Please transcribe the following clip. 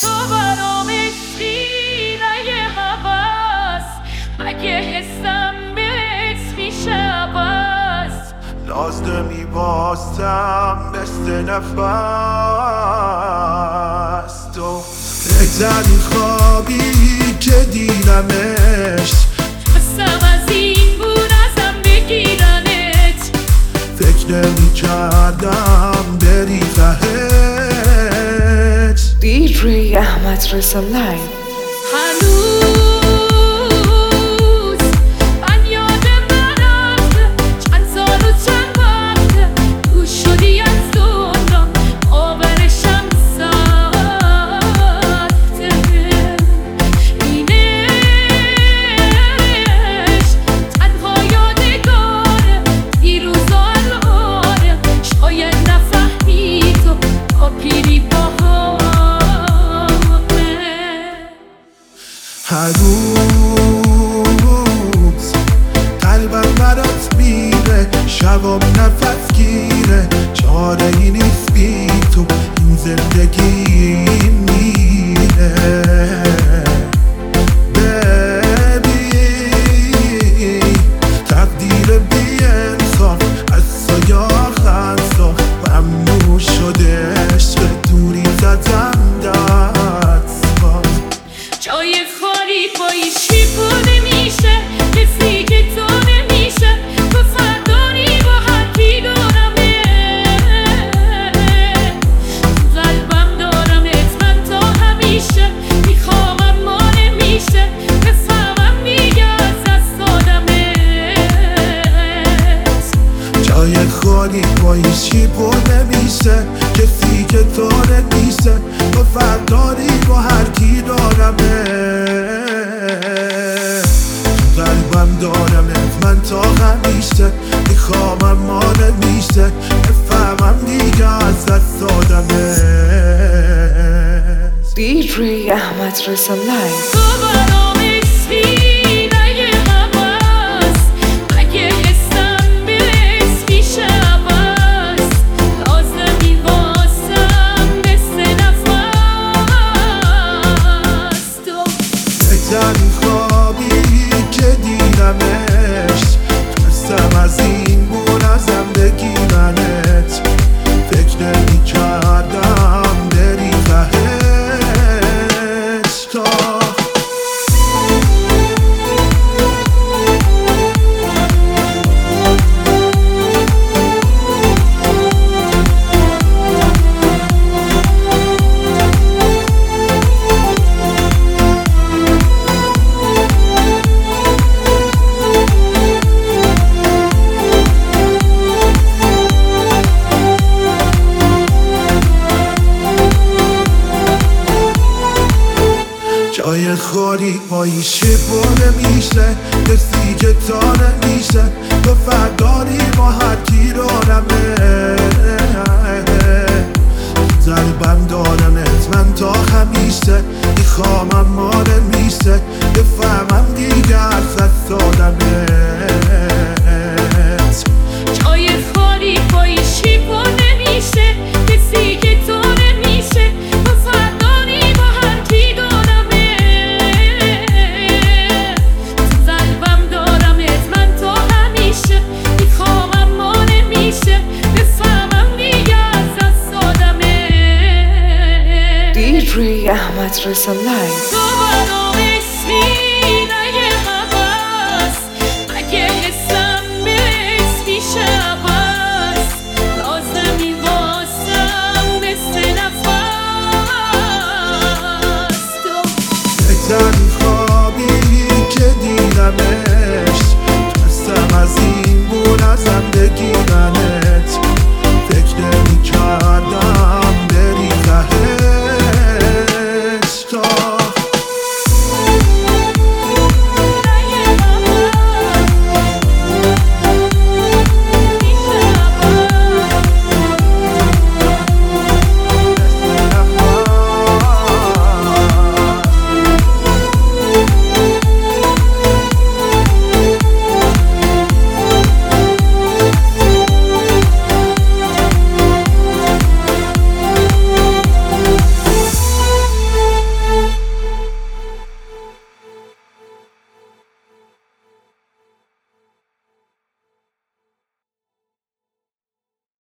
تو برام عشقی نه یه هوس، مگه حسم بهت میشه عوض. لازمی باستم مثل نفس تو، بهترین خوابی که دیدمش، خواستم از این بود ازم بگیرنت، فکر نمی کردم بری تهت. DJ احمد رضا لایو. هنوز من یادم نرفته چند سال و چند وقته دور شدی از دنیا، باورشم سخته. اینش تنها یادگاره دیروز و الانه، شاید نفهمی تو تا پیری هر روز قلبم برات میره، شبام نفس گیره، چاره ای نیست بی تو این زندگی میره. ببین تقدیر بی انصاف از سایه خنصاف، ممنوع شده عشق دوری زدم دستان. جای خالی پایی چی بوده میشه، کسی که تو نمیشه، تو فردانی با هر کی دارمه، تو قلبم دارمت من تا همیشه، میخوام اما نمیشه، بفهمم دیگه از دست دادمت. جای خالی پایی چی بوده میشه، کسی که تو نمیشه، تو فردانی با هر کی دارمه، تو قلبم دارمت من تا همیشه، میخوام اما نمیشه، بفهمم دیگه از دست دادمت. DJ احمد رضا لایو. تو برام عشقی نه یه هوس، مگه حسم بهت میشه عوض. لازمی واسم مثل نفس تو، بهترین خوابی که دیدمش، تونستم از این بود ازم بگیرنت، فکر نمی کردم بری تهت. تا جای خالی پایی چی بوده میشه، کسی که تا نمیشه، تو فرداری با هر کی دارمه، قلبم دارمت من تا همیشه، میخوام اما نمیشه، بفهمم دیگه از دست دادمت. جای خالی پایی چی بوده میشه، کسی که تو نمیشه، تو فردانی با هر کی دارمه، تو قلبم دارمت من تا همیشه، میخوام اما نمیشه، بفهمم دیگه از دست دادمت. DJ احمد رضا لایو. تو